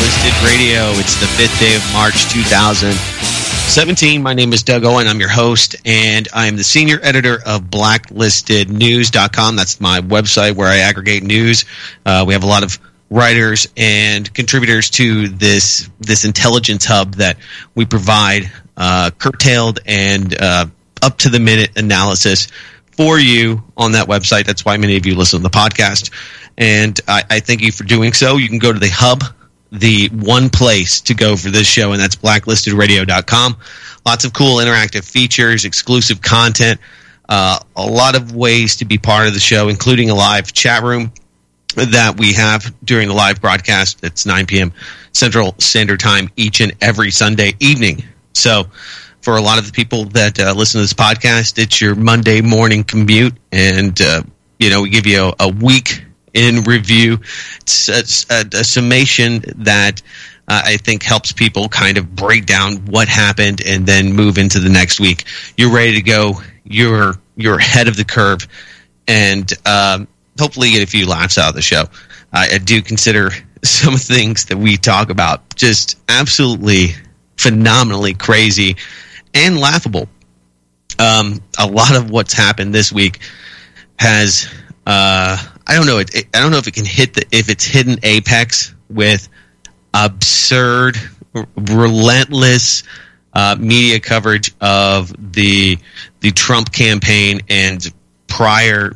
Blacklisted Radio. It's the 5th day of March 2017. My name is Doug Owen. I'm your host, and I am the senior editor of BlacklistedNews.com. That's my website where I aggregate news. We have a lot of writers and contributors to this intelligence hub that we provide curtailed and up-to-the-minute analysis for you on that website. That's why many of you listen to the podcast. And I thank you for doing so. You can go to the hub, the one place to go for this show, and that's blacklistedradio.com. Lots of cool interactive features, exclusive content, a lot of ways to be part of the show, including a live chat room that we have during the live broadcast. It's 9 p.m. Central Standard Time each and every Sunday evening. So for a lot of the people that listen to this podcast, it's your Monday morning commute, and we give you a week in review. It's a summation that I think helps people kind of break down what happened and then move into the next week. You're ready to go. You're ahead of the curve, and hopefully get a few laughs out of the show. I do consider some of the things that we talk about just absolutely phenomenally crazy and laughable. A lot of what's happened this week has I don't know. I don't know if it can if it's hidden apex with absurd, relentless media coverage of the Trump campaign and prior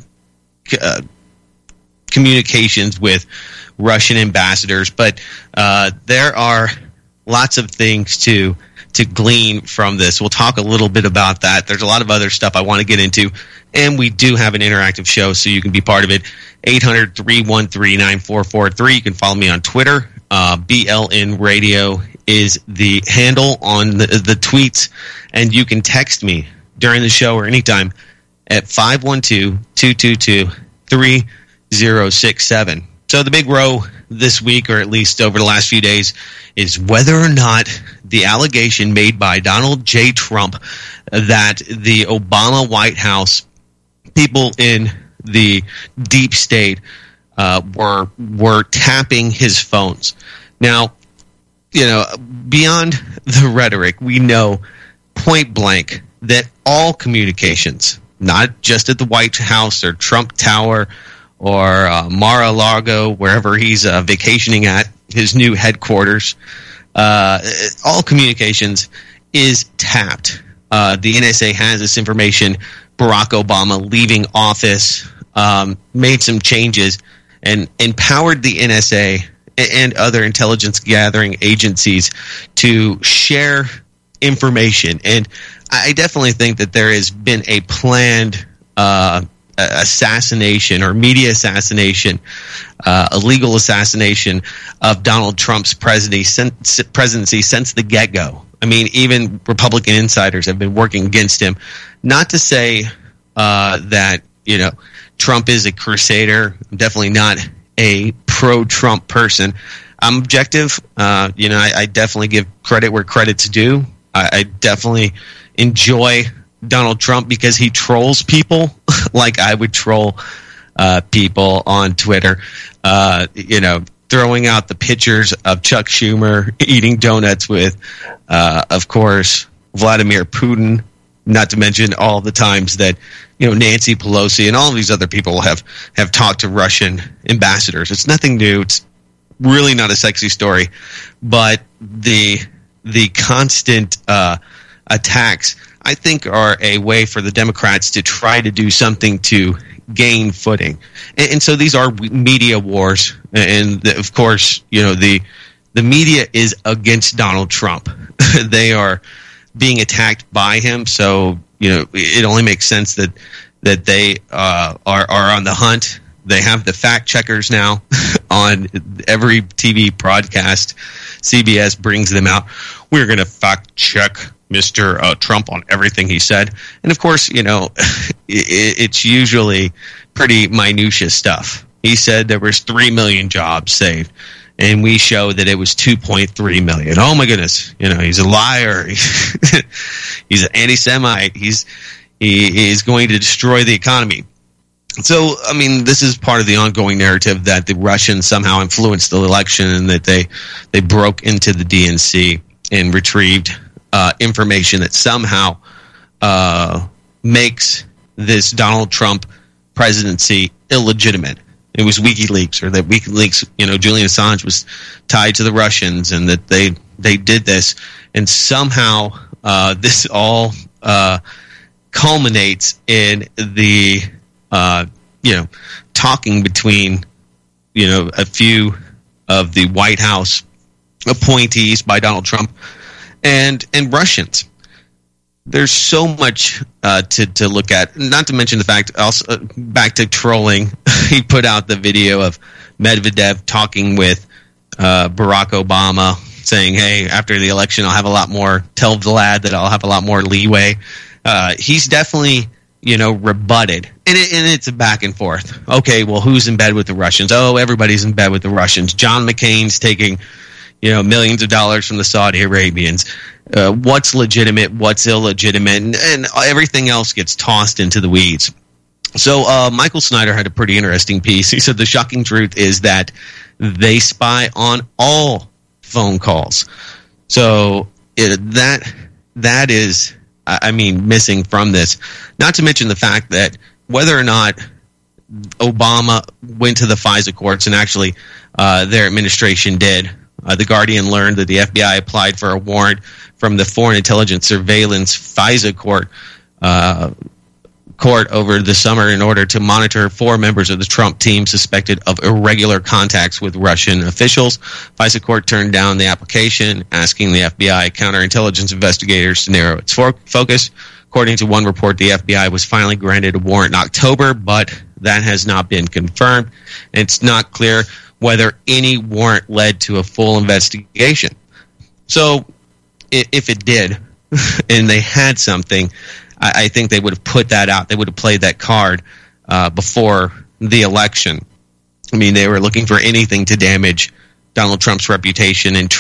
communications with Russian ambassadors. But there are lots of things to glean from this. We'll talk a little bit about that. There's a lot of other stuff I want to get into, and we do have an interactive show, so you can be part of it. 800-313-9443. You can follow me on Twitter. BLN Radio is the handle on the tweets, and you can text me during the show or anytime at 512-222-3067. So the big row this week, or at least over the last few days, is whether or not the allegation made by Donald J. Trump that the Obama White House, people in the deep state, were tapping his phones. Now, beyond the rhetoric, we know point blank that all communications, not just at the White House or Trump Tower or Mar-a-Lago, wherever he's vacationing at, his new headquarters, all communications is tapped. The NSA has this information. Barack Obama, leaving office, made some changes and empowered the NSA and other intelligence gathering agencies to share information. And I definitely think that there has been a planned assassination or media assassination, illegal assassination of Donald Trump's presidency since the get-go. I mean, even Republican insiders have been working against him. Not to say that, Trump is a crusader. I'm definitely not a pro-Trump person. I'm objective. I definitely give credit where credit's due. I definitely enjoy Donald Trump because he trolls people like I would troll people on Twitter. Throwing out the pictures of Chuck Schumer eating donuts with, of course, Vladimir Putin, not to mention all the times that, Nancy Pelosi and all of these other people have talked to Russian ambassadors. It's nothing new. It's really not a sexy story, but the constant attacks, I think, are a way for the Democrats to try to do something to gain footing. And so these are media wars. And of course, the media is against Donald Trump. They are being attacked by him. So, it only makes sense that they are on the hunt. They have the fact checkers now on every TV broadcast. CBS brings them out. We're going to fact check Mr. Trump on everything he said. And of course, it's usually pretty minutiae stuff. He said there was 3 million jobs saved, and we show that it was 2.3 million. Oh my goodness. He's a liar. He's an anti-Semite. He is going to destroy the economy. So, I mean, this is part of the ongoing narrative that the Russians somehow influenced the election and that they broke into the DNC and retrieved information that somehow makes this Donald Trump presidency illegitimate. It was WikiLeaks, or that WikiLeaks, Julian Assange was tied to the Russians, and that they did this, and somehow this all culminates in the talking between a few of the White House appointees by Donald Trump and Russians. There's so much to look at, not to mention the fact, also back to trolling, he put out the video of Medvedev talking with Barack Obama, saying, hey, after the election, I'll have a lot more, tell Vlad that I'll have a lot more leeway. He's definitely, rebutted. And it's a back and forth. Okay, well, who's in bed with the Russians? Oh, everybody's in bed with the Russians. John McCain's taking, millions of dollars from the Saudi Arabians. What's legitimate, what's illegitimate, and everything else gets tossed into the weeds. So Michael Snyder had a pretty interesting piece. He said the shocking truth is that they spy on all phone calls. So that is, missing from this. Not to mention the fact that whether or not Obama went to the FISA courts, and actually their administration did, the Guardian learned that the FBI applied for a warrant from the Foreign Intelligence Surveillance FISA court over the summer in order to monitor 4 members of the Trump team suspected of irregular contacts with Russian officials. FISA court turned down the application, asking the FBI counterintelligence investigators to narrow its focus. According to one report, the FBI was finally granted a warrant in October, but that has not been confirmed. And it's not clear whether any warrant led to a full investigation. So if it did, and they had something, I think they would have put that out. They would have played that card before the election. I mean, they were looking for anything to damage Donald Trump's reputation. And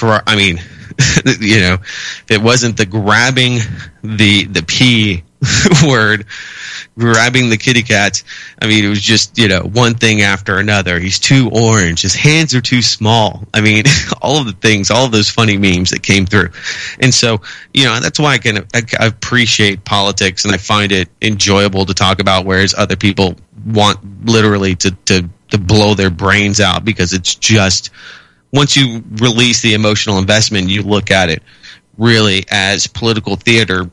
if it wasn't the grabbing the P word, grabbing the kitty cats, it was just, one thing after another. He's too orange. His hands are too small. All of the things, all of those funny memes that came through. And so, that's why I appreciate politics, and I find it enjoyable to talk about, whereas other people want literally to blow their brains out, because it's just, once you release the emotional investment, you look at it really as political theater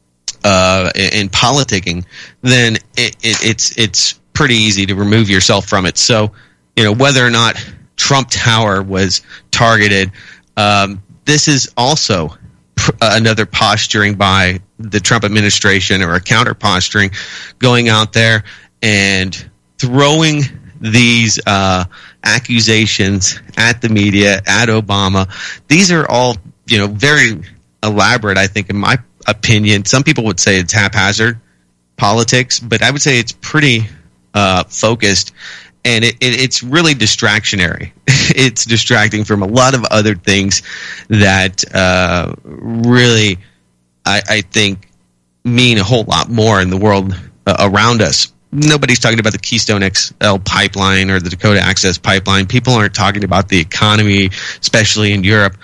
in politicking, then it's pretty easy to remove yourself from it. So, whether or not Trump Tower was targeted, this is also another posturing by the Trump administration, or a counter posturing, going out there and throwing these accusations at the media, at Obama. These are all, very elaborate, I think, in my opinion. Some people would say it's haphazard politics, but I would say it's pretty focused, and it's really distractionary. It's distracting from a lot of other things that really, I think, mean a whole lot more in the world around us. Nobody's talking about the Keystone XL pipeline or the Dakota Access pipeline. People aren't talking about the economy, especially in Europe.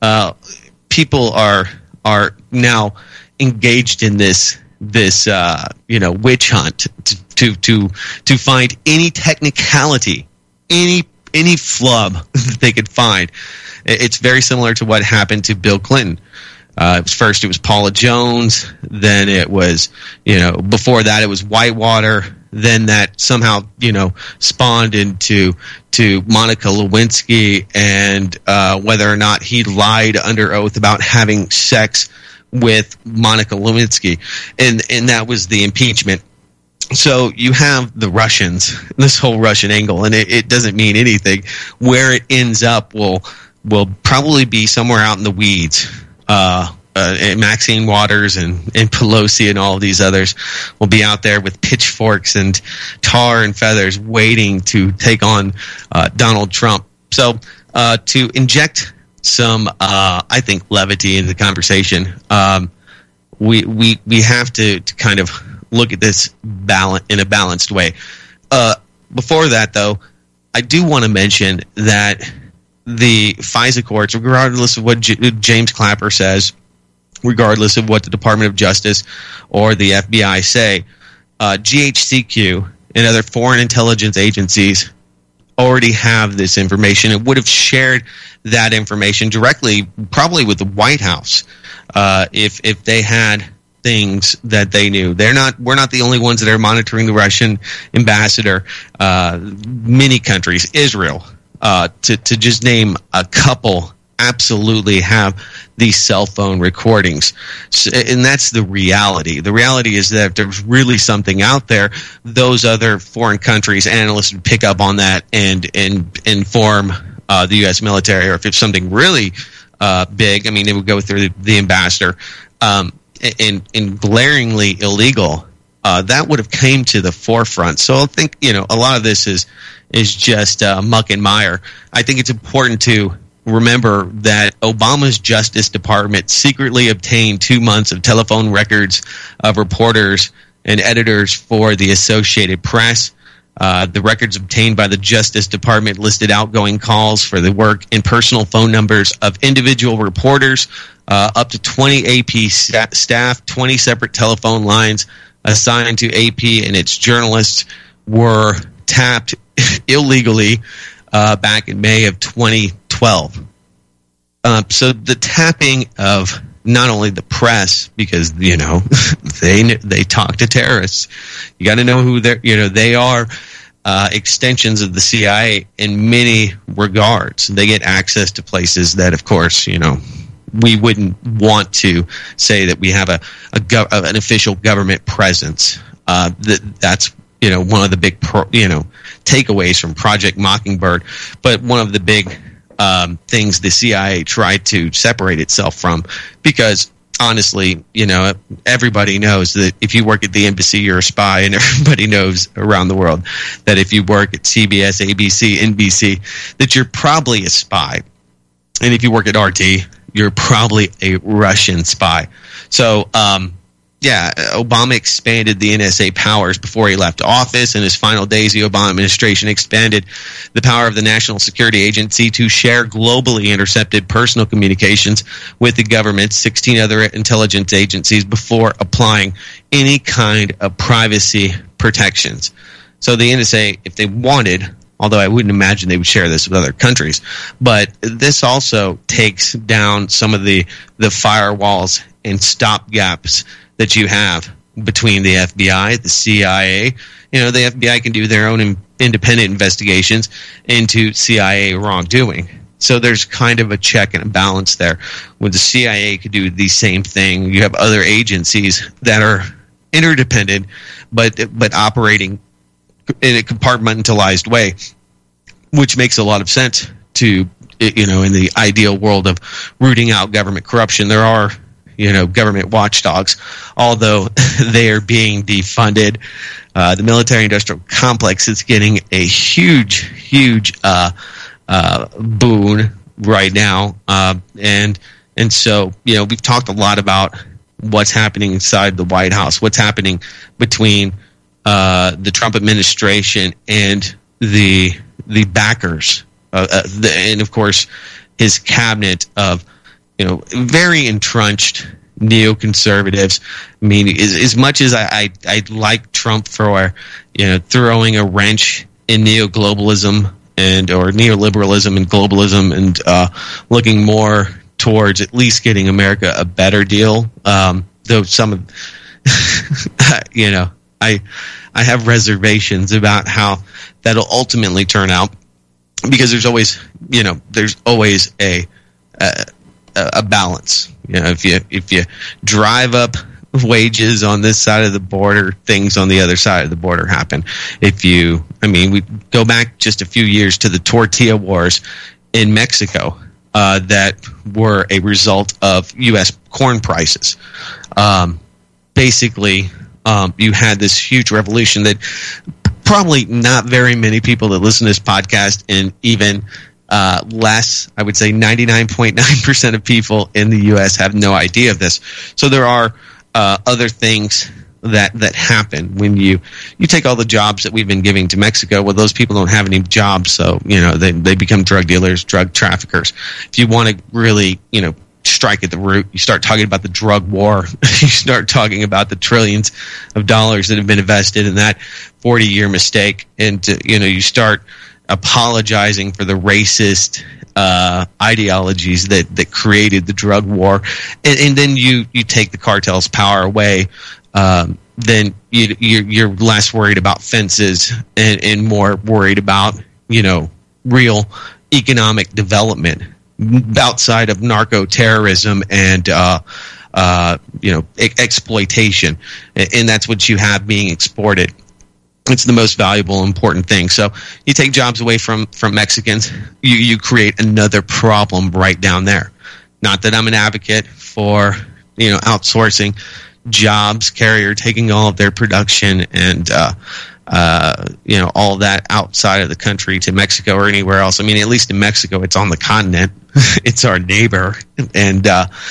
People are now engaged in this witch hunt to find any technicality, any flub that they could find. It's very similar to what happened to Bill Clinton. First it was Paula Jones, then it was, before that it was Whitewater, then that somehow, spawned into Monica Lewinsky, and whether or not he lied under oath about having sex with Monica Lewinsky, and that was the impeachment. So you have the Russians, this whole Russian angle, and it doesn't mean anything. Where it ends up will probably be somewhere out in the weeds. And Maxine Waters and Pelosi and all of these others will be out there with pitchforks and tar and feathers waiting to take on Donald Trump. So to inject some, I think, levity into the conversation, we have to kind of look at this in a balanced way. before that, though, I do want to mention that the FISA courts, regardless of what James Clapper says, regardless of what the Department of Justice or the FBI say, GHQ and other foreign intelligence agencies already have this information and would have shared that information directly, probably with the White House, if they had things that they knew. We're not the only ones that are monitoring the Russian ambassador. Many countries, Israel, to just name a couple, absolutely have these cell phone recordings. And that's the reality. The reality is that if there's really something out there, those other foreign countries, analysts would pick up on that and inform the U.S. military. Or if it's something really big, I mean, it would go through the ambassador. And glaringly illegal, that would have came to the forefront. So I think, a lot of this is just muck and mire. I think it's important to remember that Obama's Justice Department secretly obtained 2 months of telephone records of reporters and editors for the Associated Press. The records obtained by the Justice Department listed outgoing calls for the work and personal phone numbers of individual reporters, up to 20 AP staff, 20 separate telephone lines assigned to AP and its journalists were tapped illegally back in May of 2012. So the tapping of not only the press, because they talk to terrorists. You got to know who they are. Extensions of the CIA in many regards. They get access to places that, of course, we wouldn't want to say that we have an official government presence. That's one of the big takeaways from Project Mockingbird. But one of the big things the CIA tried to separate itself from, because honestly, everybody knows that if you work at the embassy, you're a spy, and everybody knows around the world that if you work at CBS, ABC, NBC, that you're probably a spy. And if you work at RT, you're probably a Russian spy. So, Obama expanded the NSA powers before he left office. In his final days, the Obama administration expanded the power of the National Security Agency to share globally intercepted personal communications with the government, 16 other intelligence agencies, before applying any kind of privacy protections. So the NSA, if they wanted, although I wouldn't imagine they would share this with other countries, but this also takes down some of the firewalls and stopgaps that you have between the FBI, the CIA. The FBI can do their own independent investigations into CIA wrongdoing. So there's kind of a check and a balance there. When the CIA could do the same thing, you have other agencies that are interdependent, but operating in a compartmentalized way, which makes a lot of sense to, in the ideal world of rooting out government corruption. There are government watchdogs, although they are being defunded. The military-industrial complex is getting a huge boon right now, and so we've talked a lot about what's happening inside the White House, what's happening between the Trump administration and the backers, and of course his cabinet of very entrenched neoconservatives. I mean, as much as I like Trump for throwing a wrench in neoglobalism or neoliberalism and globalism, and looking more towards at least getting America a better deal. Though some of I have reservations about how that'll ultimately turn out, because there's always a balance. If you drive up wages on this side of the border, things on the other side of the border happen. We go back just a few years to the tortilla wars in Mexico that were a result of U.S. corn prices. Basically, you had this huge revolution that probably not very many people that listen to this podcast, and even less, I would say 99.9% of people in the U.S. have no idea of this. So there are other things that happen when you take all the jobs that we've been giving to Mexico. Well, those people don't have any jobs, so they become drug dealers, drug traffickers. If you want to really strike at the root, you start talking about the drug war. You start talking about the trillions of dollars that have been invested in that 40-year mistake, and you start apologizing for the racist ideologies that created the drug war, and then you take the cartel's power away. Then you're less worried about fences and more worried about real economic development outside of narco-terrorism and exploitation, and that's what you have being exported. It's the most valuable, important thing. So you take jobs away from Mexicans, you create another problem right down there. Not that I'm an advocate for outsourcing jobs, Carrier taking all of their production and all of that outside of the country to Mexico or anywhere else. I mean, at least in Mexico, it's on the continent. It's our neighbor, and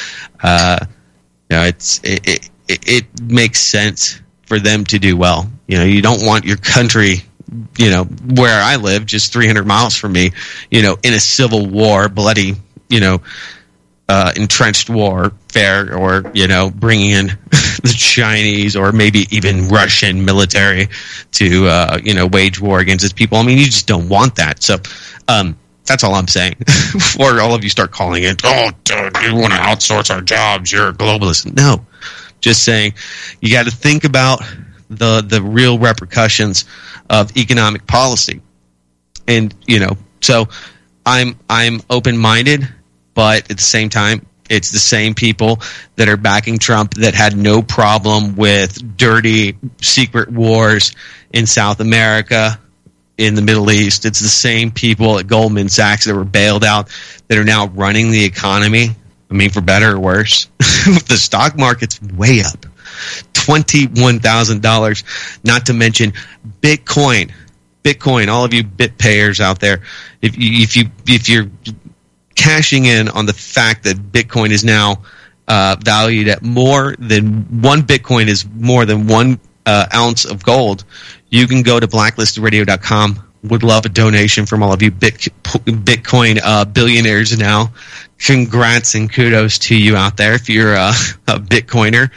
it makes sense for them to do well. You don't want your country, where I live, just 300 miles from me, in a civil war, bloody, entrenched warfare, or bringing in the Chinese or maybe even Russian military to wage war against its people. I mean, you just don't want that. So that's all I'm saying. Before all of you start calling it, oh, dude, you want to outsource our jobs, you're a globalist. No, just saying you got to think about the real repercussions of economic policy, and so I'm open-minded. But at the same time, it's the same people that are backing Trump that had no problem with dirty secret wars in South America, in the Middle East. It's the same people at Goldman Sachs that were bailed out that are now running the economy. I mean, for better or worse. The stock market's way up. $21,000, not to mention Bitcoin. All of you bit payers out there, if you're cashing in on the fact that Bitcoin is now valued at more than one Bitcoin is more than 1 ounce of gold, you can go to blacklistedradio.com. Would love a donation from all of you Bitcoin billionaires now. Congrats and kudos to you out there if you're a Bitcoiner.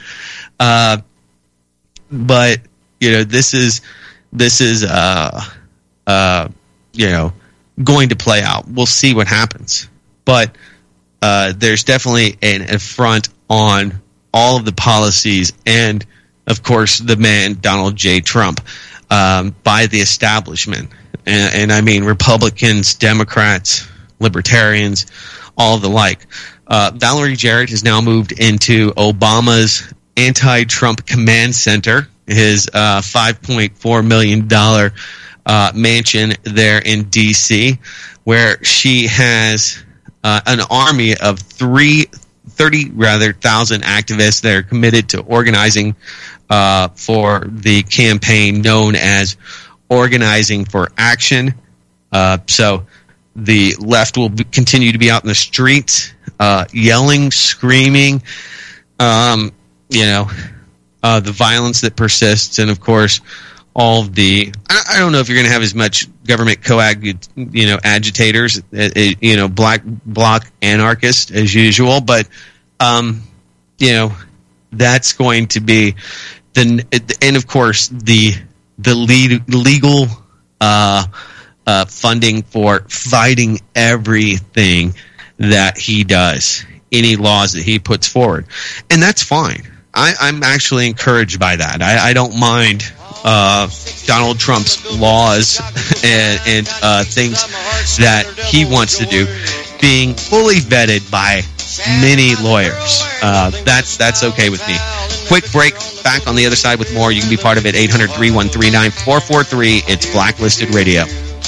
But this is going to play out. We'll see what happens. But there's definitely an affront on all of the policies and, of course, the man Donald J. Trump by the establishment. And I mean Republicans, Democrats, Libertarians, all of the like. Valerie Jarrett has now moved into Obama's anti-Trump command center, his $5.4 million mansion there in D.C., where she has an army of 30,000 activists that are committed to organizing for the campaign known as Organizing for Action. So the left will continue to be out in the streets, yelling, screaming, the violence that persists, and of course, all of the. I don't know if you're going to have as much government agitators, black bloc anarchists as usual, but that's going to be and of course the legal funding for fighting everything that he does, any laws that he puts forward, and that's fine. I'm actually encouraged by that. I don't mind Donald Trump's laws and things that he wants to do being fully vetted by many lawyers. That's okay with me. Quick break. Back on the other side with more. You can be part of it. 800-313-9443. It's Blacklisted Radio.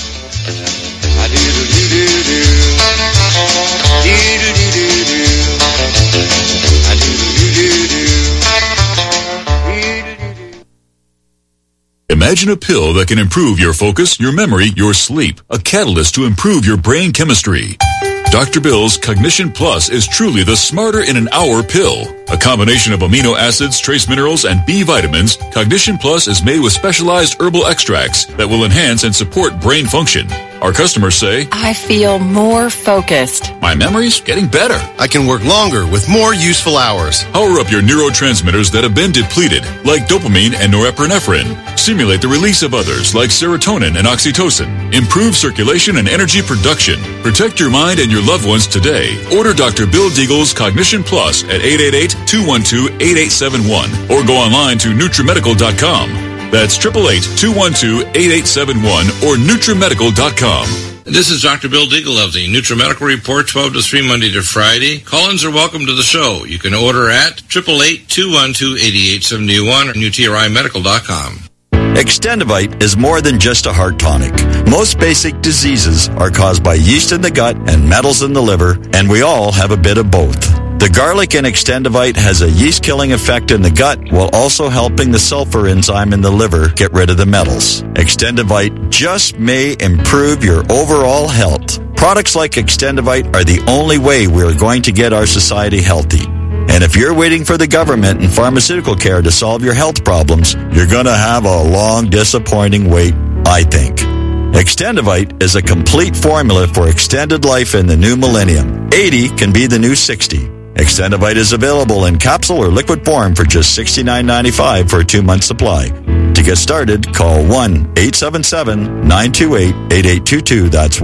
Imagine a pill that can improve your focus, your memory, your sleep, a catalyst to improve your brain chemistry. Dr. Bill's Cognition Plus is truly the smarter in an hour pill. A combination of amino acids, trace minerals, and B vitamins, Cognition Plus is made with specialized herbal extracts that will enhance and support brain function. Our customers say, I feel more focused. My memory's getting better. I can work longer with more useful hours. Power up your neurotransmitters that have been depleted, like dopamine and norepinephrine. Stimulate the release of others, like serotonin and oxytocin. Improve circulation and energy production. Protect your mind and your loved ones today. Order Dr. Bill Deagle's Cognition Plus at 888-212-8871 or go online to NutriMedical.com. That's 888-212-8871 or NutriMedical.com. This is Dr. Bill Deagle of the NutriMedical Report, 12 to 3, Monday to Friday. Call-ins are welcome to the show. You can order at 888-212-8871 or NutriMedical.com. Extendivite is more than just a heart tonic. Most basic diseases are caused by yeast in the gut and metals in the liver, and we all have a bit of both. The garlic in Extendivite has a yeast-killing effect in the gut while also helping the sulfur enzyme in the liver get rid of the metals. Extendivite just may improve your overall health. Products like Extendivite are the only way we are going to get our society healthy. And if you're waiting for the government and pharmaceutical care to solve your health problems, you're going to have a long, disappointing wait, I think. Extendivite is a complete formula for extended life in the new millennium. 80 can be the new 60. Extendivite is available in capsule or liquid form for just $69.95 for a 2-month supply. To get started, call 1-877-928-8822. That's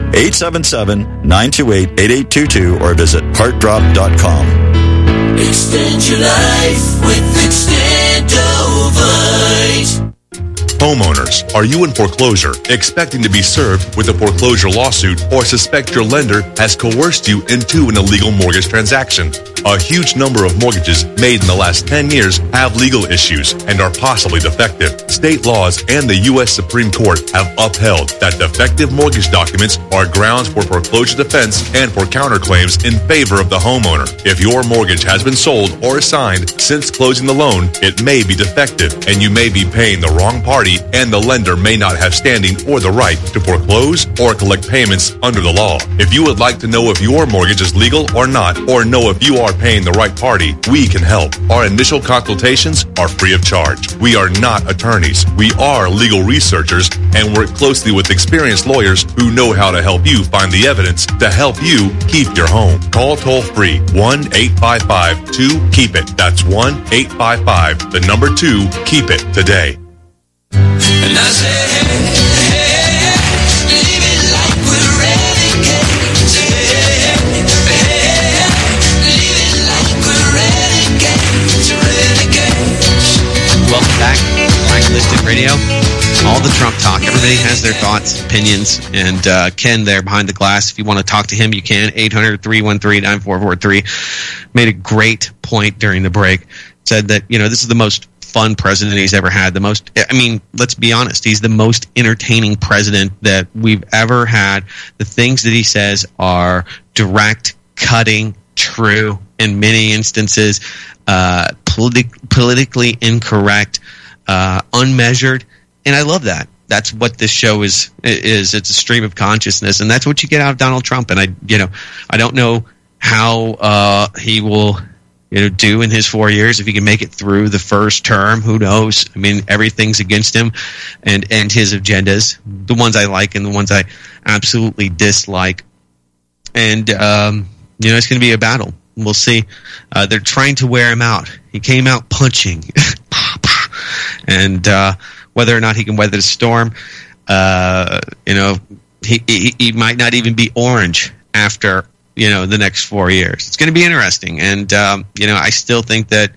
1-877-928-8822 or visit heartdrop.com. Extend your life with Extendovite. Homeowners, are you in foreclosure, expecting to be served with a foreclosure lawsuit, or suspect your lender has coerced you into an illegal mortgage transaction? A huge number of mortgages made in the last 10 years have legal issues and are possibly defective. State laws and the U.S. Supreme Court have upheld that defective mortgage documents are grounds for foreclosure defense and for counterclaims in favor of the homeowner. If your mortgage has been sold or assigned since closing the loan, it may be defective and you may be paying the wrong party, and the lender may not have standing or the right to foreclose or collect payments under the law. If you would like to know if your mortgage is legal or not, or know if you are paying the right party, we can help. Our initial consultations are free of charge. We are not attorneys. We are legal researchers and work closely with experienced lawyers who know how to help you find the evidence to help you keep your home. Call toll-free 1-855-2-KEEP-IT. That's 1-855-2-KEEP-IT today. And I say, hey, leave it like we're renegades. Hey, leave it like we're renegades. Welcome back to Blacklisted Radio. All the Trump talk. Everybody has their thoughts, opinions, and Ken there behind the glass. If you want to talk to him, you can. 800-313-9443. Made a great point during the break. Said that, this is the most fun president he's ever had. Let's be honest. He's the most entertaining president that we've ever had. The things that he says are direct, cutting, true, in many instances, politically incorrect, unmeasured. And I love that. That's what this show is. It's a stream of consciousness, and that's what you get out of Donald Trump. And I don't know how he will do in his 4 years. If he can make it through the first term, who knows? Everything's against him and his agendas, the ones I like and the ones I absolutely dislike. And, it's going to be a battle. We'll see. They're trying to wear him out. He came out punching. And whether or not he can weather the storm, he might not even be orange after the next 4 years. It's going to be interesting, and I still think that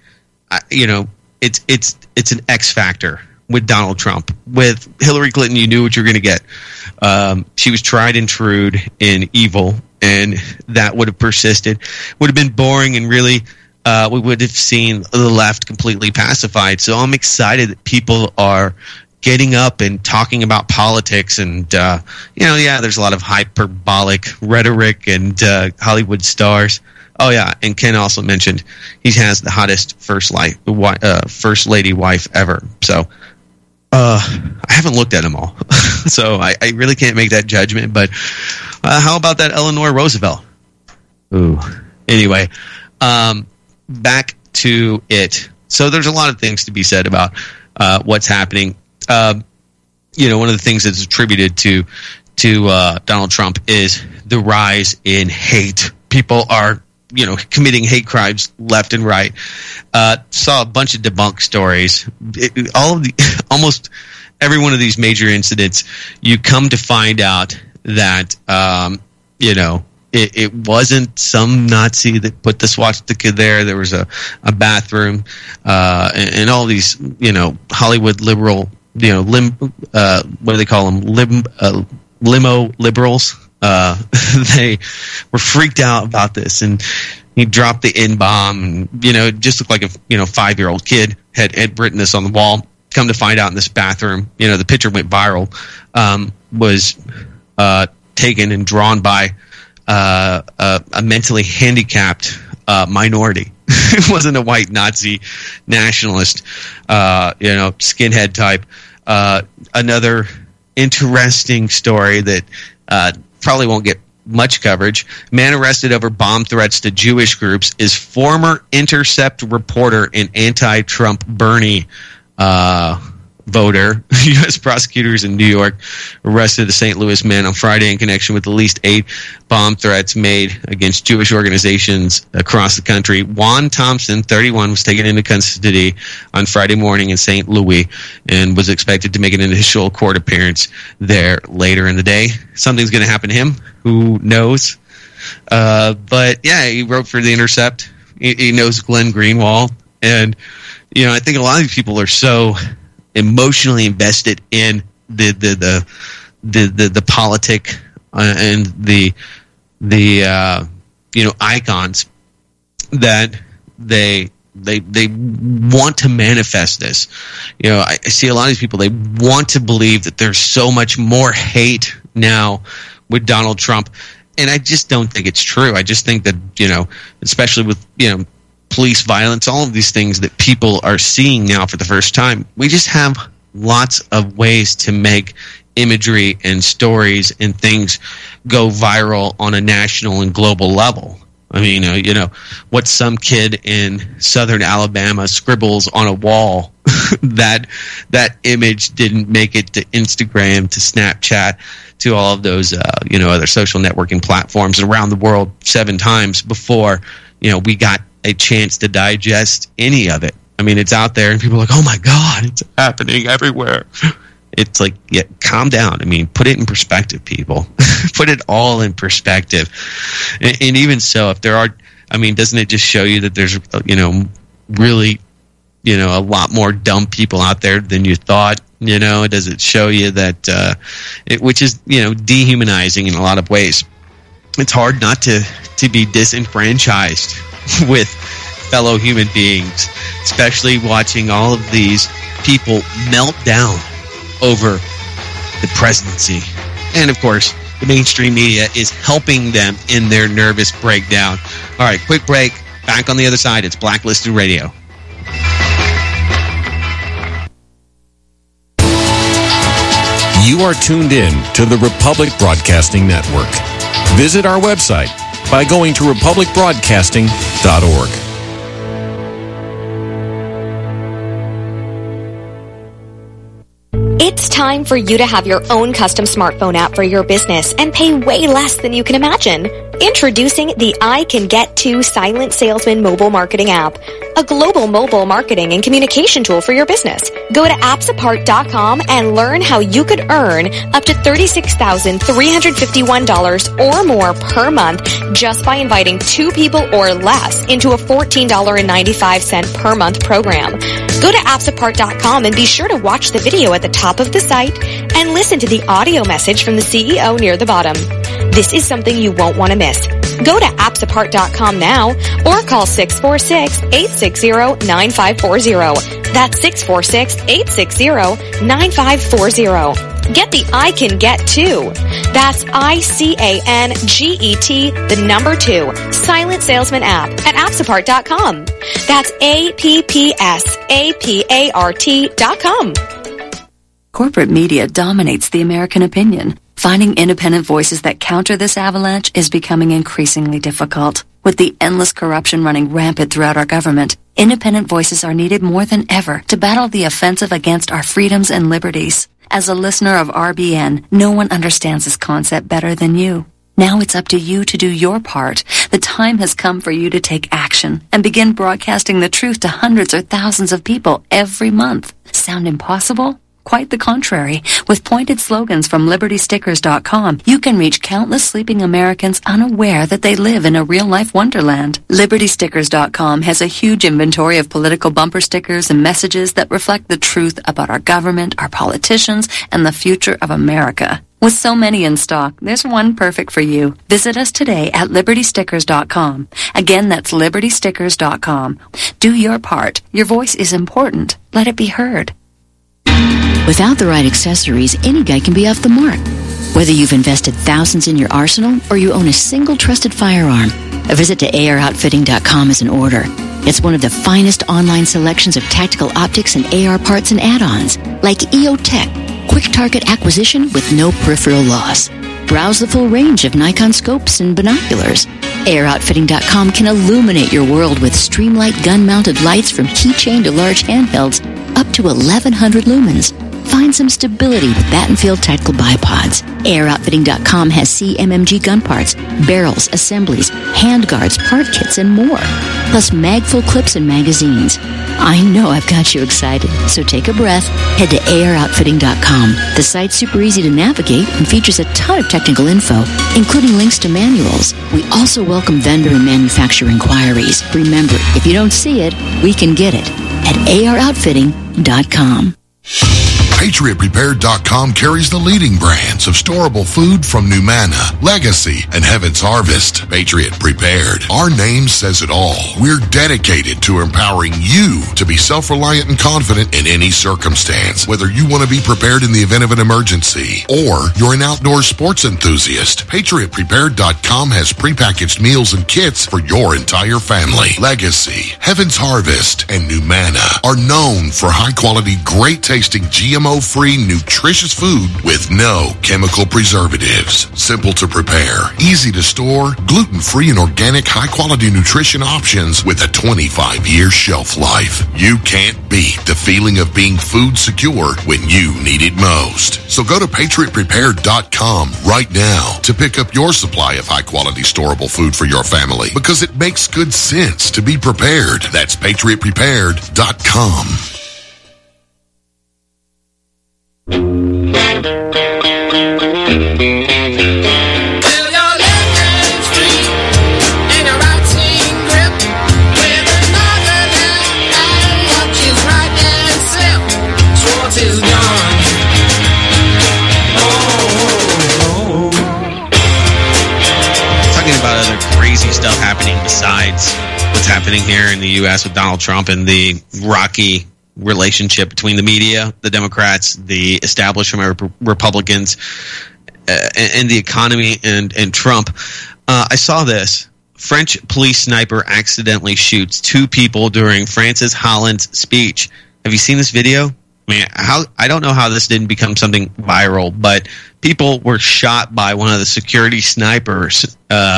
it's an X factor with Donald Trump. With Hillary Clinton, you knew what you were going to get. She was tried and true in evil, and that would have persisted. Would have been boring, and really, we would have seen the left completely pacified. So I'm excited that people are getting up and talking about politics, and there's a lot of hyperbolic rhetoric and Hollywood stars. Oh yeah, and Ken also mentioned he has the hottest first lady wife ever. So I haven't looked at them all, so I really can't make that judgment. But How about that Eleanor Roosevelt? Ooh. Anyway, back to it. So there's a lot of things to be said about what's happening. One of the things that's attributed to Donald Trump is the rise in hate. People are, committing hate crimes left and right. Saw a bunch of debunked stories. Almost every one of these major incidents, you come to find out that, it wasn't some Nazi that put the swastika there. There was a bathroom, and all these, Hollywood liberal, what do they call them? Limo liberals. They were freaked out about this, and he dropped the N-bomb, and, it just looked like a, 5-year-old kid had written this on the wall. Come to find out in this bathroom, the picture went viral, was taken and drawn by a mentally handicapped minority. It wasn't a white Nazi nationalist, skinhead type. Another interesting story that probably won't get much coverage. Man arrested over bomb threats to Jewish groups is former Intercept reporter and anti-Trump Bernie voter. U.S. prosecutors in New York arrested a St. Louis man on Friday in connection with at least 8 bomb threats made against Jewish organizations across the country. Juan Thompson, 31, was taken into custody on Friday morning in St. Louis and was expected to make an initial court appearance there later in the day. Something's going to happen to him. Who knows? But yeah, he wrote for The Intercept. He knows Glenn Greenwald. And, I think a lot of these people are so emotionally invested in the politic and the icons that they want to manifest this. I see a lot of these people, they want to believe that there's so much more hate now with Donald Trump, and I just don't think it's true. I just think that, especially with, police violence, all of these things that people are seeing now for the first time, we just have lots of ways to make imagery and stories and things go viral on a national and global level. I mean, what some kid in southern Alabama scribbles on a wall, that image didn't make it to Instagram, to Snapchat, to all of those, other social networking platforms around the world 7 times before, we got a chance to digest any of it. I mean, it's out there, and people are like, oh my God, it's happening everywhere. It's like, yeah, calm down. I mean, put it in perspective, people. Put it all in perspective. And even so, if there are, doesn't it just show you that there's, really, a lot more dumb people out there than you thought? Does it show you that, which is, dehumanizing in a lot of ways. It's hard not to be disenfranchised with fellow human beings, especially watching all of these people melt down over the presidency. And of course, the mainstream media is helping them in their nervous breakdown. All right, quick break. Back on the other side. It's Blacklisted Radio. You are tuned in to the Republic Broadcasting Network. Visit our website by going to republicbroadcasting.org. It's time for you to have your own custom smartphone app for your business and pay way less than you can imagine. Introducing the I Can Get To Silent Salesman mobile marketing app, a global mobile marketing and communication tool for your business. Go to appsapart.com and learn how you could earn up to $36,351 or more per month just by inviting 2 people or less into a $14.95 per month program. Go to appsapart.com and be sure to watch the video at the top of the site and listen to the audio message from the CEO near the bottom. This is something you won't want to miss. Go to appsapart.com now or call 646-860-9540. That's 646-860-9540. Get the I Can Get To. That's ICANGET, 2, Silent Salesman app at appsapart.com. That's APPSAPART.com. Corporate media dominates the American opinion. Finding independent voices that counter this avalanche is becoming increasingly difficult. With the endless corruption running rampant throughout our government, independent voices are needed more than ever to battle the offensive against our freedoms and liberties. As a listener of RBN, no one understands this concept better than you. Now it's up to you to do your part. The time has come for you to take action and begin broadcasting the truth to hundreds or thousands of people every month. Sound impossible? Quite the contrary. With pointed slogans from LibertyStickers.com, you can reach countless sleeping Americans unaware that they live in a real-life wonderland. LibertyStickers.com has a huge inventory of political bumper stickers and messages that reflect the truth about our government, our politicians, and the future of America. With so many in stock, there's one perfect for you. Visit us today at LibertyStickers.com. Again, that's LibertyStickers.com. Do your part. Your voice is important. Let it be heard. Without the right accessories, any guy can be off the mark. Whether you've invested thousands in your arsenal or you own a single trusted firearm, a visit to AROutfitting.com is in order. It's one of the finest online selections of tactical optics and AR parts and add-ons, like EOTech, quick target acquisition with no peripheral loss. Browse the full range of Nikon scopes and binoculars. AROutfitting.com can illuminate your world with Streamlight gun-mounted lights from keychain to large handhelds up to 1,100 lumens. Find some stability with Battenfield tactical bipods. AirOutfitting.com has CMMG gun parts, barrels, assemblies, handguards, part kits, and more. Plus magful clips and magazines. I know I've got you excited, so take a breath. Head to AirOutfitting.com. The site's super easy to navigate and features a ton of technical info, including links to manuals. We also welcome vendor and manufacturer inquiries. Remember, if you don't see it, we can get it at AirOutfitting.com. PatriotPrepared.com carries the leading brands of storable food from Numana, Legacy, and Heaven's Harvest. Patriot Prepared. Our name says it all. We're dedicated to empowering you to be self-reliant and confident in any circumstance. Whether you want to be prepared in the event of an emergency or you're an outdoor sports enthusiast, PatriotPrepared.com has prepackaged meals and kits for your entire family. Legacy, Heaven's Harvest, and Numana are known for high-quality, great-tasting, GMO-free, nutritious food with no chemical preservatives. Simple to prepare, easy to store, gluten-free and organic high-quality nutrition options with a 25-year shelf life. You can't beat the feeling of being food secure when you need it most. So go to PatriotPrepared.com right now to pick up your supply of high-quality storable food for your family, because it makes good sense to be prepared. That's PatriotPrepared.com. Stuff happening besides what's happening here in the U.S. with Donald Trump and the rocky relationship between the media, the Democrats, the establishment Republicans, and the economy and Trump. I saw this. French police sniper accidentally shoots 2 people during Francis Holland's speech. Have you seen this video? I mean, I don't know how this didn't become something viral, but people were shot by one of the security snipers.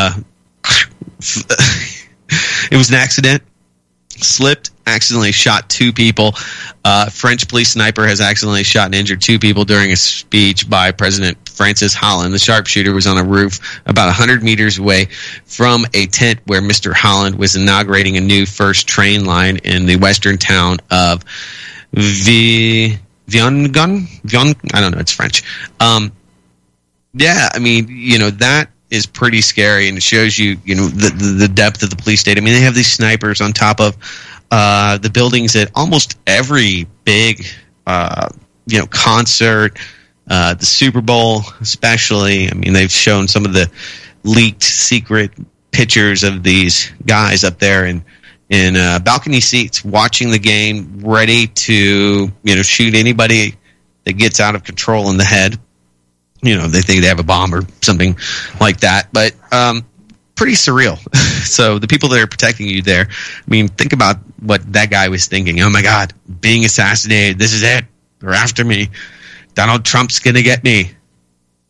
It was an accident. Slipped, accidentally shot 2 people. French police sniper has accidentally shot and injured 2 people during a speech by President Francis Holland. The sharpshooter was on a roof about 100 meters away from a tent where Mr. Holland was inaugurating a new first train line in the western town of Vion? I don't know, it's French. Yeah, I mean, you know, that is pretty scary, and it shows you, you know, the depth of the police state. I mean, they have these snipers on top of the buildings at almost every big, you know, concert, the Super Bowl especially. I mean, they've shown some of the leaked secret pictures of these guys up there in balcony seats watching the game, ready to, you know, shoot anybody that gets out of control in the head. You know, they think they have a bomb or something like that, but pretty surreal. So the people that are protecting you there, I mean, think about what that guy was thinking. Oh my God, being assassinated, this is it. They're after me. Donald Trump's going to get me.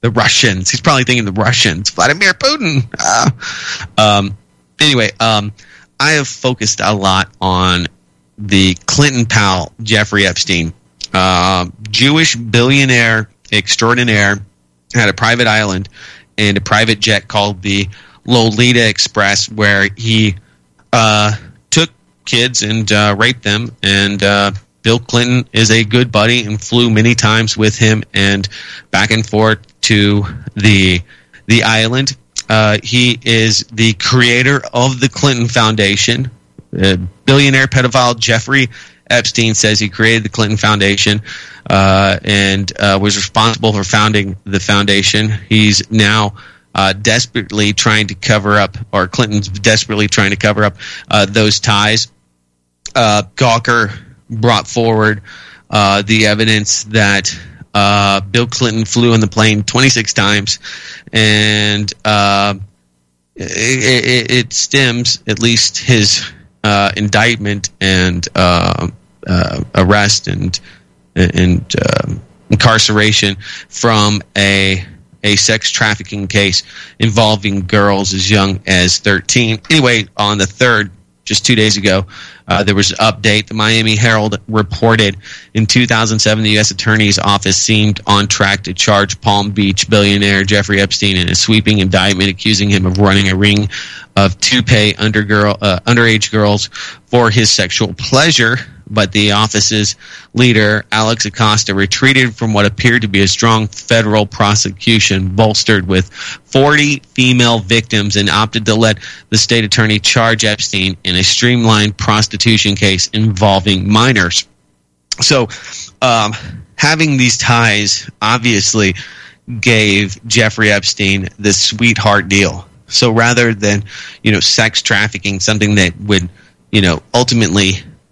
The Russians. He's probably thinking the Russians. Vladimir Putin. Anyway, I have focused a lot on the Clinton pal, Jeffrey Epstein. Jewish billionaire extraordinaire, had a private island and a private jet called the Lolita Express, where he took kids and raped them. And Bill Clinton is a good buddy and flew many times with him and back and forth to the island. He is the creator of the Clinton Foundation. Billionaire pedophile Jeffrey Epstein says he created the Clinton Foundation and was responsible for founding the foundation. He's now desperately trying to cover up, or Clinton's desperately trying to cover up those ties. Gawker brought forward the evidence that Bill Clinton flew on the plane 26 times, and it stems, at least his indictment and arrest and incarceration, from a sex trafficking case involving girls as young as 13. Anyway, on the 3rd, just 2 days ago, there was an update. The Miami Herald reported in 2007 the U.S. Attorney's Office seemed on track to charge Palm Beach billionaire Jeffrey Epstein in a sweeping indictment accusing him of running a ring of to-pay underage girls for his sexual pleasure. But the office's leader, Alex Acosta, retreated from what appeared to be a strong federal prosecution bolstered with 40 female victims and opted to let the state attorney charge Epstein in a streamlined prostitution case involving minors. So having these ties obviously gave Jeffrey Epstein this sweetheart deal. So rather than, sex trafficking, something that would, ultimately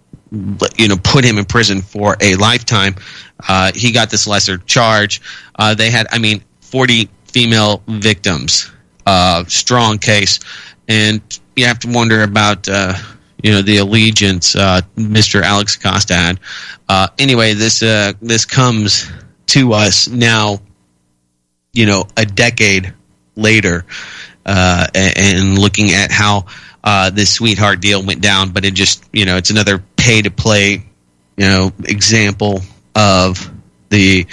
put him in prison for a lifetime, he got this lesser charge. They had, 40 female victims, strong case. And you have to wonder about, the allegiance Mr. Alex Acosta had. Anyway, this comes to us now, a decade later, and looking at how this sweetheart deal went down, but it just, it's another pay-to-play, example of the,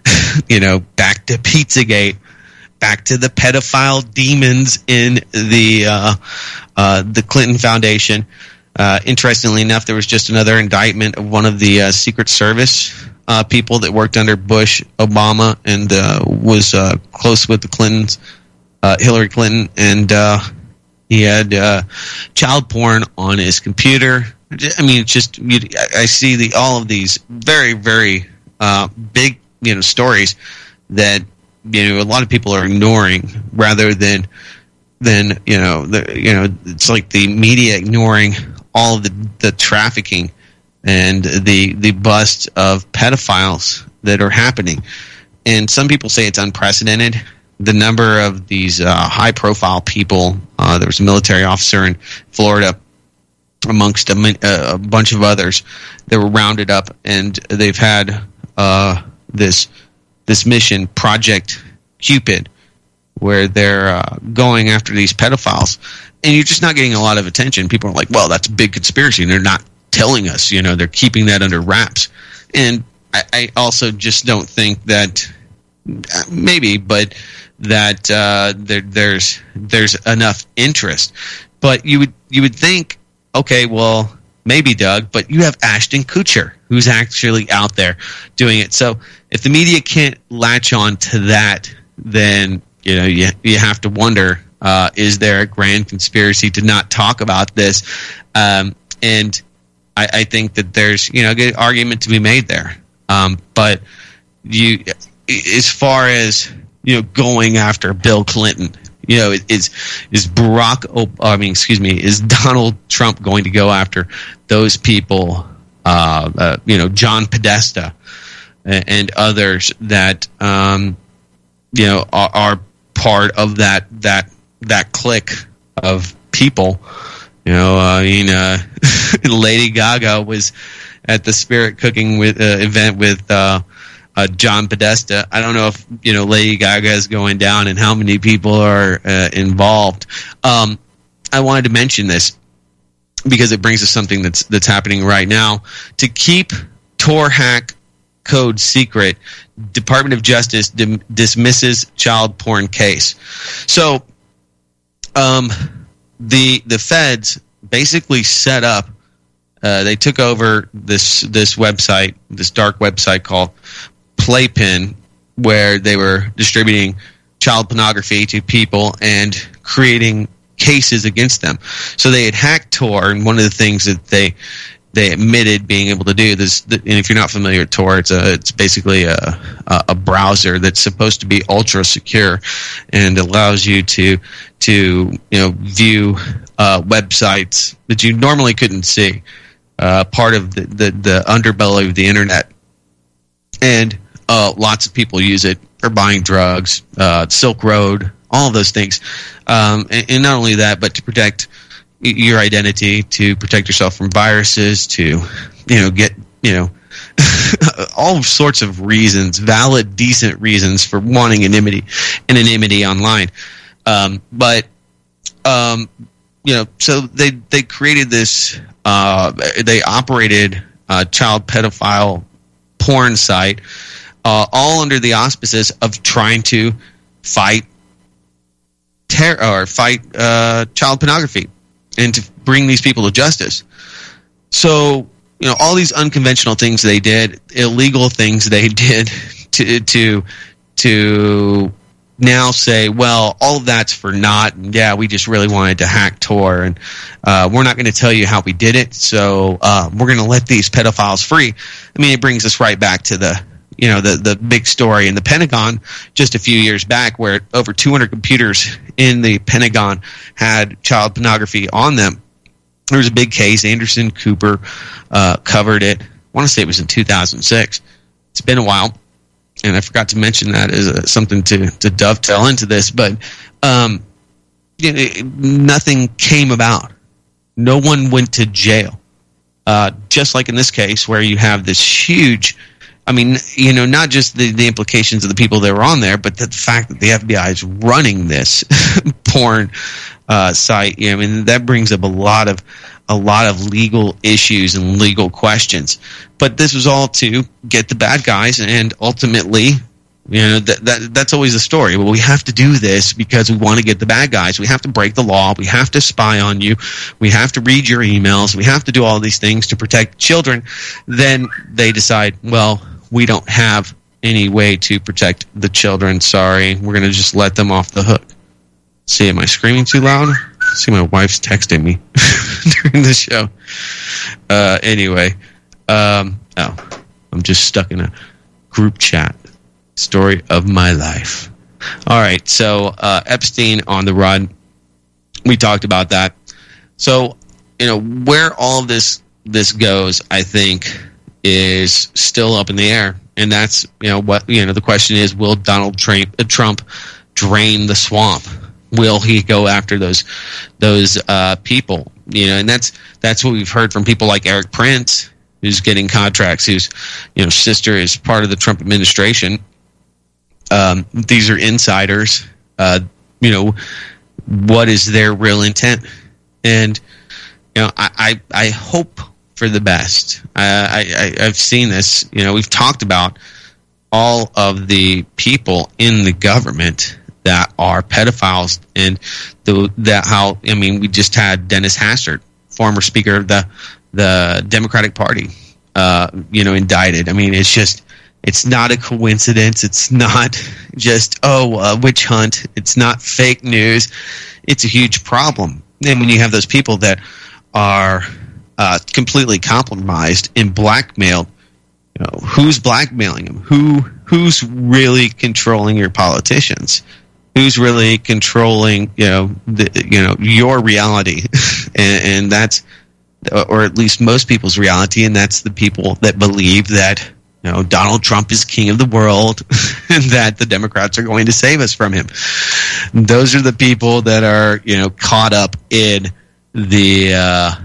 back to Pizzagate, back to the pedophile demons in the Clinton Foundation. Interestingly enough, there was just another indictment of one of the Secret Service people that worked under Bush, Obama, and was close with the Clintons, Hillary Clinton, and he had child porn on his computer. It's just, I see all of these very, very big, stories that a lot of people are ignoring, rather than it's like the media ignoring all of the trafficking and the bust of pedophiles that are happening. And some people say it's unprecedented. The number of these high-profile people, there was a military officer in Florida, amongst a bunch of others, that were rounded up, and they've had this mission, Project Cupid, where they're going after these pedophiles, and you're just not getting a lot of attention. People are like, well, that's a big conspiracy, and they're not telling us, they're keeping that under wraps. And I also just don't think that, maybe, but that there's enough interest. But you would think, okay, well, maybe, Doug, but you have Ashton Kutcher, who's actually out there doing it. So if the media can't latch on to that, then you have to wonder, is there a grand conspiracy to not talk about this? And I think that there's a good argument to be made there. But as far as going after Bill Clinton, is Donald Trump going to go after those people? John Podesta and others that are part of that clique of people. Lady Gaga was at the Spirit Cooking event with John Podesta. I don't know if Lady Gaga is going down and how many people are involved. I wanted to mention this because it brings us something that's happening right now. To keep Tor hack code secret, Department of Justice dismisses child porn case. So, the feds basically set up. They took over this website, this dark website called Playpen, where they were distributing child pornography to people and creating cases against them. So they had hacked Tor, and one of the things that they admitted being able to do this, and if you're not familiar with Tor, it's basically a browser that's supposed to be ultra secure and allows you to view websites that you normally couldn't see. Part of the underbelly of the internet, and lots of people use it for buying drugs, Silk Road, all of those things, and not only that, but to protect your identity, to protect yourself from viruses, to get all sorts of reasons, valid, decent reasons for wanting anonymity online. So they created this. They operated a child pedophile porn site, all under the auspices of trying to fight child pornography and to bring these people to justice. So, all these unconventional things they did, illegal things they did to now say, well, all of that's for naught, and yeah, we just really wanted to hack Tor, and we're not going to tell you how we did it, so we're going to let these pedophiles free. I mean, it brings us right back to the big story in the Pentagon just a few years back, where over 200 computers in the Pentagon had child pornography on them. There was a big case. Anderson Cooper covered it. I want to say it was in 2006. It's been a while. And I forgot to mention that as something to dovetail into this, but nothing came about. No one went to jail. Just like in this case, where you have this huge, not just the implications of the people that were on there, but the fact that the FBI is running this porn site. That brings up a lot of legal issues and legal questions. But this was all to get the bad guys, and ultimately, that's always the story. Well, we have to do this because we want to get the bad guys. We have to break the law. We have to spy on you. We have to read your emails. We have to do all these things to protect children. Then they decide, well, we don't have any way to protect the children. Sorry, we're going to just let them off the hook. See, am I screaming too loud? See, my wife's texting me during the show. Anyway, I'm just stuck in a group chat. Story of my life. All right, so Epstein on the run. We talked about that. So, where all of this goes, I think, is still up in the air, and that's the question is: will Donald Trump drain the swamp? Will he go after those people? And that's what we've heard from people like Eric Prince, who's getting contracts, whose sister is part of the Trump administration. These are insiders. What is their real intent? And I hope for the best. I've seen this. We've talked about all of the people in the government that are pedophiles, and we just had Dennis Hastert, former Speaker of the Democratic Party, indicted. It's not a coincidence. It's not just a witch hunt. It's not fake news. It's a huge problem. And when you have those people that are completely compromised and blackmailed, who's blackmailing them? Who's really controlling your politicians? Who's really controlling, your reality? and that's, or at least most people's reality, and that's the people that believe that, Donald Trump is king of the world and that the Democrats are going to save us from him. Those are the people that are, caught up in the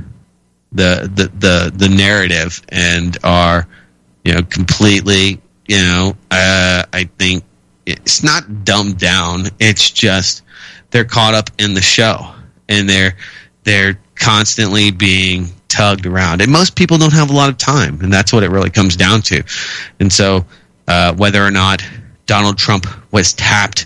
narrative and are, completely, I think it's not dumbed down. It's just they're caught up in the show, and they're constantly being tugged around. And most people don't have a lot of time, and that's what it really comes down to. And so whether or not Donald Trump was tapped,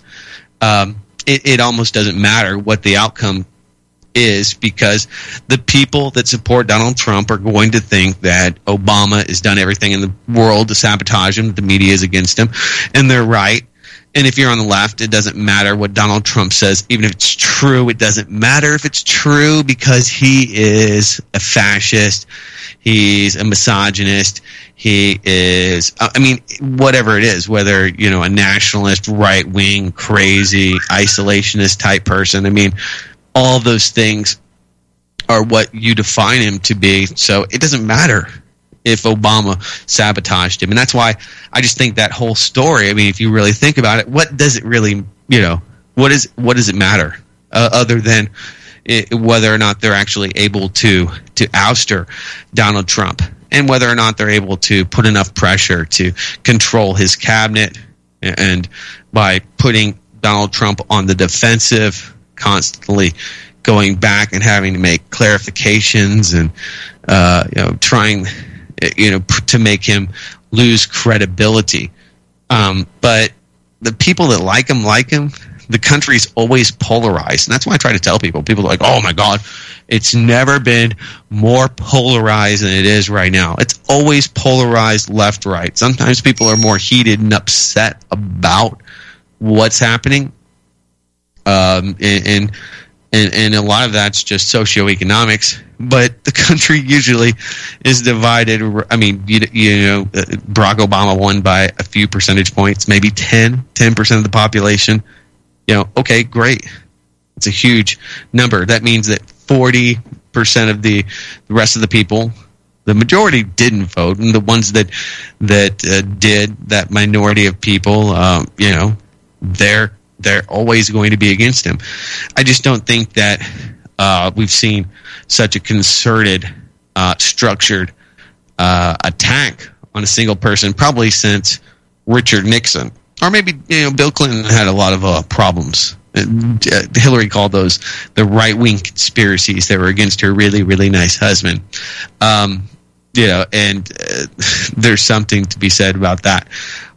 it almost doesn't matter what the outcome is, because the people that support Donald Trump are going to think that Obama has done everything in the world to sabotage him, the media is against him, and they're right. And if you're on the left, it doesn't matter what Donald Trump says. Even if it's true, it doesn't matter if it's true, because he is a fascist. He's a misogynist. He is, whatever it is, whether, a nationalist, right-wing, crazy, isolationist type person. All those things are what you define him to be. So it doesn't matter if Obama sabotaged him. And that's why I just think that whole story, if you really think about it, what does it really, what does it matter other than whether or not they're actually able to ouster Donald Trump, and whether or not they're able to put enough pressure to control his cabinet, and by putting Donald Trump on the defensive, constantly going back and having to make clarifications and trying to make him lose credibility. But the people that like him. The country's always polarized, and that's why I try to tell people. People are like, "Oh my God, it's never been more polarized than it is right now." It's always polarized left, right. Sometimes people are more heated and upset about what's happening, and a lot of that's just socioeconomics. But the country usually is divided. Barack Obama won by a few percentage points, maybe 10% of the population. Okay, great. It's a huge number. That means that 40% of the rest of the people, the majority didn't vote, and the ones that did, that minority of people, they're always going to be against him. I just don't think that we've seen such a concerted, structured attack on a single person probably since Richard Nixon. Or maybe, Bill Clinton had a lot of problems. Hillary called those the right-wing conspiracies that were against her really, really nice husband. And there's something to be said about that.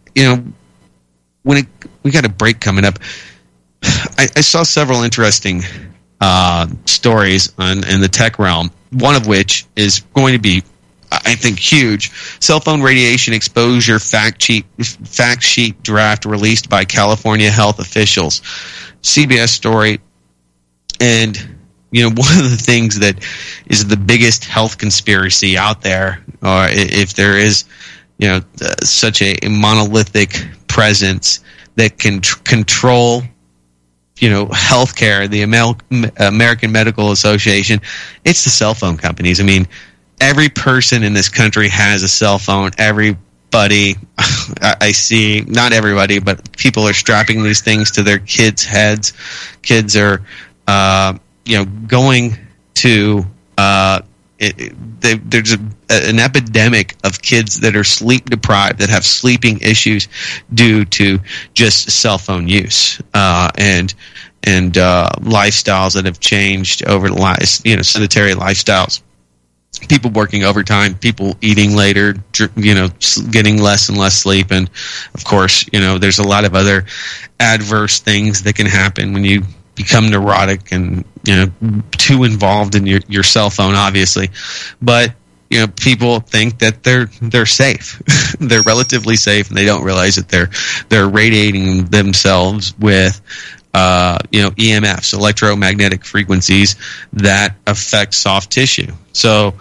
We got a break coming up. I saw several interesting stories in the tech realm, one of which is going to be, I think, huge. Cell phone radiation exposure fact sheet draft released by California health officials. CBS story. And, one of the things that is the biggest health conspiracy out there, or if there is, such a monolithic presence that can control, healthcare, the American Medical Association, it's the cell phone companies. Every person in this country has a cell phone. Everybody, I see, not everybody, but people are strapping these things to their kids' heads. Kids are, going to, there's an epidemic of kids that are sleep deprived, that have sleeping issues due to just cell phone use, and lifestyles that have changed over the last, sedentary lifestyles. People working overtime, people eating later, getting less and less sleep. And, of course, there's a lot of other adverse things that can happen when you become neurotic and, too involved in your cell phone, obviously. But, people think that they're safe. They're relatively safe, and they don't realize that they're radiating themselves with EMFs, electromagnetic frequencies, that affect soft tissue. So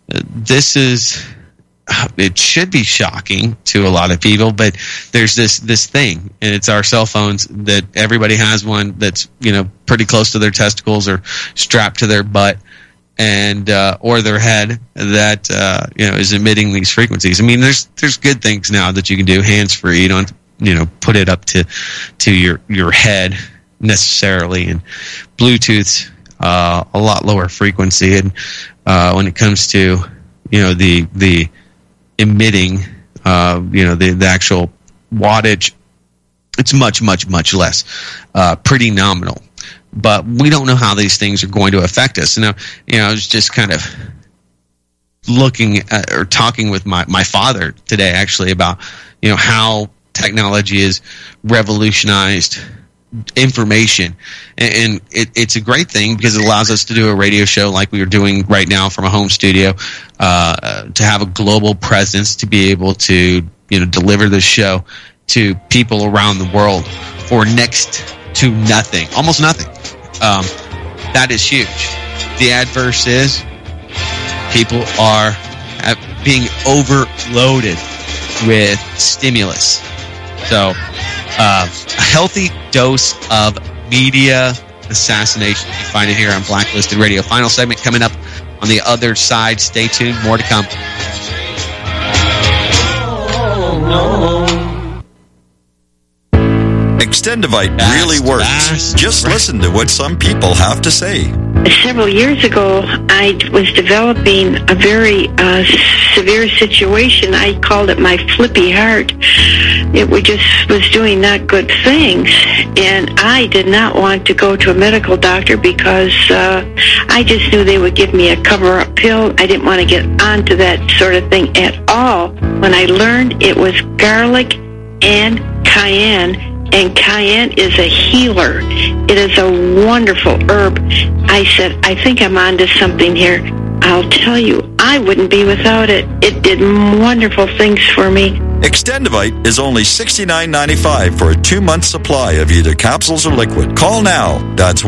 it should be shocking to a lot of people, but there's this thing, and it's our cell phones, that everybody has one that's, pretty close to their testicles or strapped to their butt, and or their head, that is emitting these frequencies. There's good things now that you can do hands-free. You don't put it up to your head necessarily, and Bluetooth's a lot lower frequency, and when it comes to the emitting, the actual wattage. It's much, much, much less, pretty nominal. But we don't know how these things are going to affect us. Now, I was just kind of looking at, or talking with my father today, actually, about how technology has revolutionized information, and it's a great thing because it allows us to do a radio show like we are doing right now from a home studio, to have a global presence, to be able to deliver this show to people around the world for next to nothing, almost nothing. That is huge. The adverse is people are being overloaded with stimulus. So a healthy dose of media assassination. You find it here on Blacklisted Radio. Final segment coming up on the other side. Stay tuned. More to come. Extendivite really works. Just listen to what some people have to say. Several years ago, I was developing a very severe situation. I called it my flippy heart. It was doing not good things, and I did not want to go to a medical doctor because I just knew they would give me a cover-up pill. I didn't want to get onto that sort of thing at all. When I learned it was garlic and cayenne, and cayenne is a healer. It is a wonderful herb. I said, I think I'm onto something here. I'll tell you, I wouldn't be without it. It did wonderful things for me. Extendivite is only $69.95 for a 2-month supply of either capsules or liquid. Call now. That's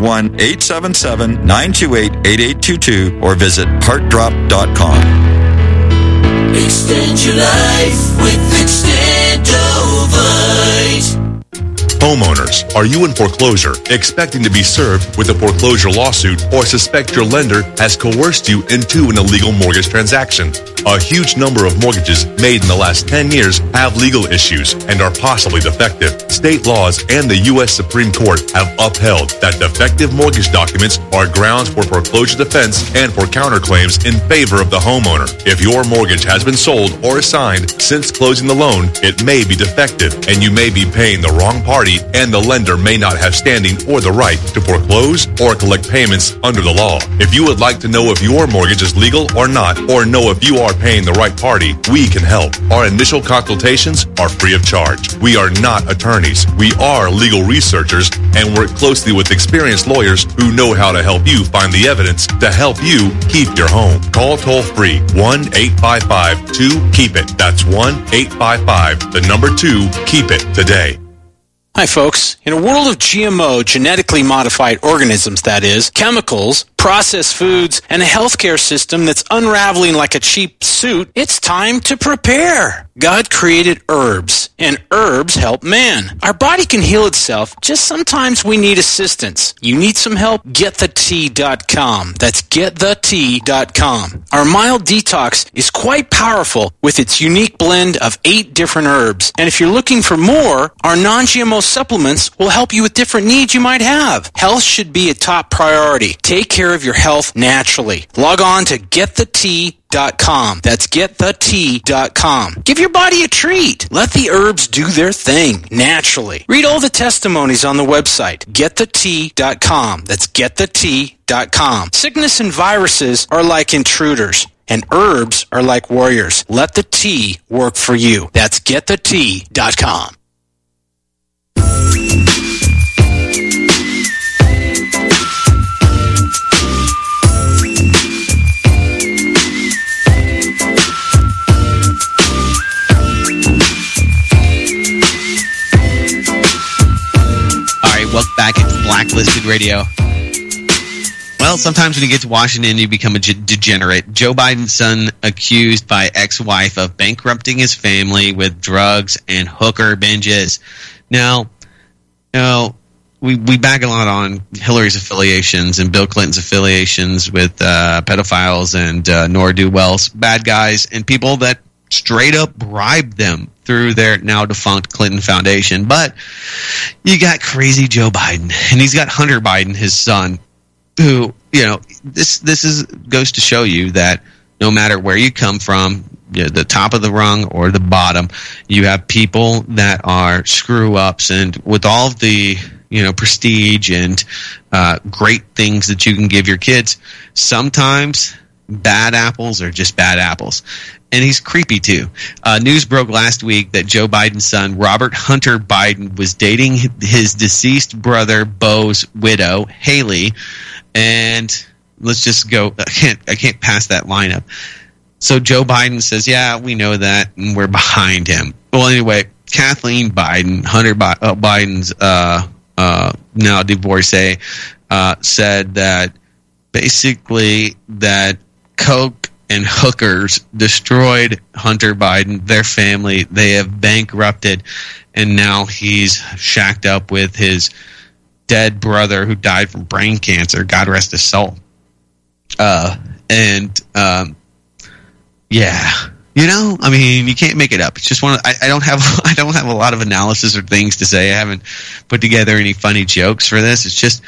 1-877-928-8822 or visit heartdrop.com. Extend your life with Extendovite. Homeowners, are you in foreclosure, expecting to be served with a foreclosure lawsuit, or suspect your lender has coerced you into an illegal mortgage transaction? A huge number of mortgages made in the last 10 years have legal issues and are possibly defective. State laws and the U.S. Supreme Court have upheld that defective mortgage documents are grounds for foreclosure defense and for counterclaims in favor of the homeowner. If your mortgage has been sold or assigned since closing the loan, it may be defective, and you may be paying the wrong party, and the lender may not have standing or the right to foreclose or collect payments under the law. If you would like to know if your mortgage is legal or not, or know if you are paying the right party, we can help. Our initial consultations are free of charge. We are not attorneys. We are legal researchers and work closely with experienced lawyers who know how to help you find the evidence to help you keep your home. Call toll-free 1-855-2-KEEP-IT. That's 1-855-2-KEEP-IT today. Hi, folks. In a world of GMO, genetically modified organisms, that is, chemicals, processed foods, and a healthcare system that's unraveling like a cheap suit, it's time to prepare. God created herbs, and herbs help man. Our body can heal itself, just sometimes we need assistance. You need some help? GetTheTea.com. That's GetTheTea.com. Our mild detox is quite powerful with its unique blend of 8 different herbs. And if you're looking for more, our non-GMO supplements will help you with different needs you might have. Health should be a top priority. Take care of your health naturally. Log on to GetTheTea.com. That's GetTheTea.com. Give your body a treat. Let the herbs do their thing naturally. Read all the testimonies on the website, GetTheTea.com. That's GetTheTea.com. Sickness and viruses are like intruders, and herbs are like warriors. Let the tea work for you. That's GetTheTea.com. Welcome back into Blacklisted Radio. Well, sometimes when you get to Washington, you become a degenerate. Joe Biden's son accused by ex-wife of bankrupting his family with drugs and hooker binges. Now, we bag a lot on Hillary's affiliations and Bill Clinton's affiliations with pedophiles and ne'er-do-wells, bad guys, and people that straight up bribed them through their now defunct Clinton Foundation. But you got crazy Joe Biden, and he's got Hunter Biden, his son, who, this goes to show you that no matter where you come from, the top of the rung or the bottom. You have people that are screw-ups, and with all of the prestige and great things that you can give your kids, sometimes bad apples are just bad apples. And he's creepy, too. News broke last week that Joe Biden's son, Robert Hunter Biden, was dating his deceased brother, Beau's widow, Haley. And let's just go. I can't pass that lineup. So Joe Biden says, yeah, we know that, and we're behind him. Well, anyway, Kathleen Biden, Hunter Biden's now divorcee, said that basically that coke and hookers destroyed Hunter Biden, their family. They have bankrupted, and now he's shacked up with his dead brother who died from brain cancer. God rest his soul. Yeah. I mean, you can't make it up. It's just I don't have a lot of analysis or things to say. I haven't put together any funny jokes for this. It's just,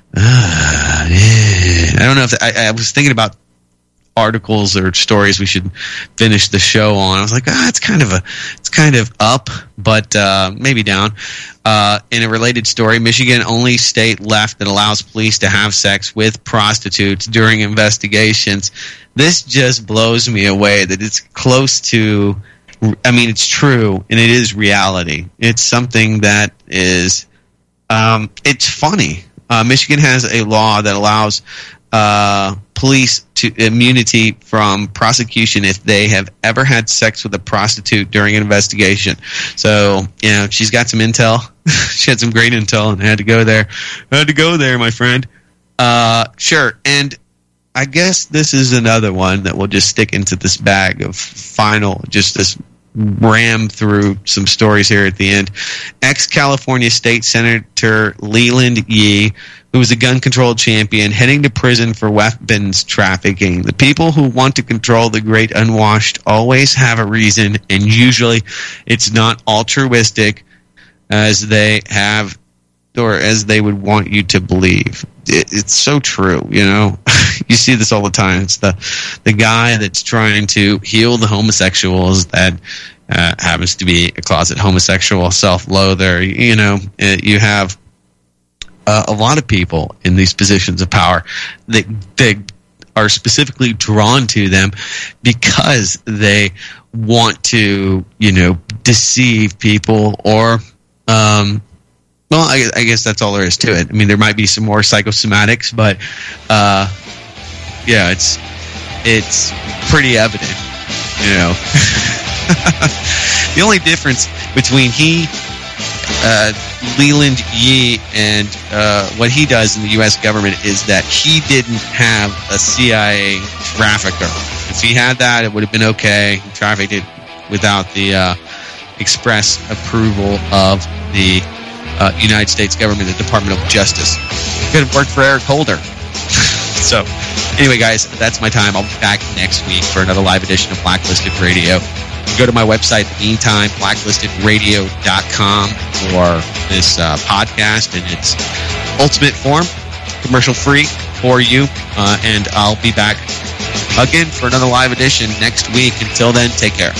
I don't know if I was thinking about articles or stories we should finish the show on. I was like, it's kind of up, but maybe down. In a related story, Michigan, only state left that allows police to have sex with prostitutes during investigations. This just blows me away that it's close to, it's true, and it is reality. It's something that is, it's funny. Michigan has a law that allows police to immunity from prosecution if they have ever had sex with a prostitute during an investigation. So, she's got some intel. She had some great intel and had to go there, my friend. Sure. And I guess this is another one that will just stick into this bag of just this ram through some stories here at the end. Ex-California State Senator Leland Yee, who was a gun control champion, heading to prison for weapons trafficking. The people who want to control the great unwashed always have a reason, and usually it's not altruistic as they have or as they would want you to believe. It's so true, You see this all the time. It's the guy that's trying to heal the homosexuals that happens to be a closet homosexual, self-loather. You have a lot of people in these positions of power that are specifically drawn to them because they want to, deceive people or well, I guess that's all there is to it. I mean, there might be some more psychosomatics, but yeah, it's pretty evident, The only difference between Leland Yee and what he does in the U.S. government is that he didn't have a CIA trafficker. If he had that, it would have been okay. He trafficked it without the express approval of the United States government, the Department of Justice. Could have worked for Eric Holder. So, anyway, guys, that's my time. I'll be back next week for another live edition of Blacklisted Radio. Go to my website in the meantime, blacklistedраdio.com, for this podcast in its ultimate form, commercial-free for you. And I'll be back again for another live edition next week. Until then, take care.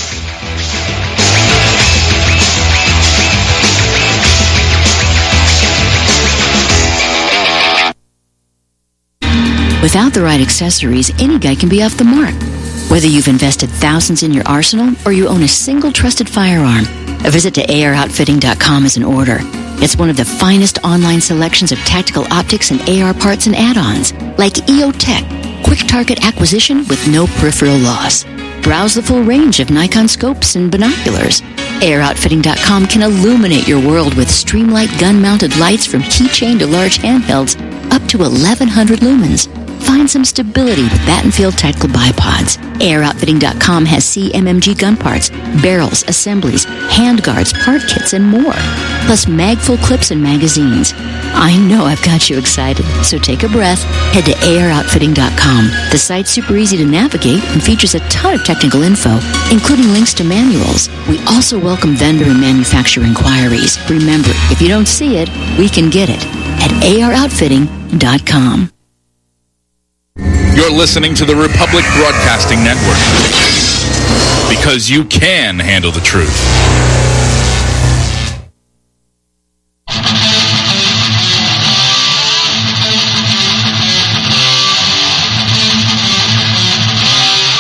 Without the right accessories, any guy can be off the mark. Whether you've invested thousands in your arsenal or you own a single trusted firearm, a visit to AROutfitting.com is in order. It's one of the finest online selections of tactical optics and AR parts and add-ons, like EOTech, quick target acquisition with no peripheral loss. Browse the full range of Nikon scopes and binoculars. AROutfitting.com can illuminate your world with Streamlight gun-mounted lights from keychain to large handhelds, up to 1,100 lumens. Find some stability with Battenfield Tactical Bipods. AROutfitting.com has CMMG gun parts, barrels, assemblies, handguards, part kits, and more. Plus mag-full clips and magazines. I know I've got you excited, so take a breath. Head to AROutfitting.com. The site's super easy to navigate and features a ton of technical info, including links to manuals. We also welcome vendor and manufacturer inquiries. Remember, if you don't see it, we can get it at AROutfitting.com. You're listening to the Republic Broadcasting Network. Because you can handle the truth.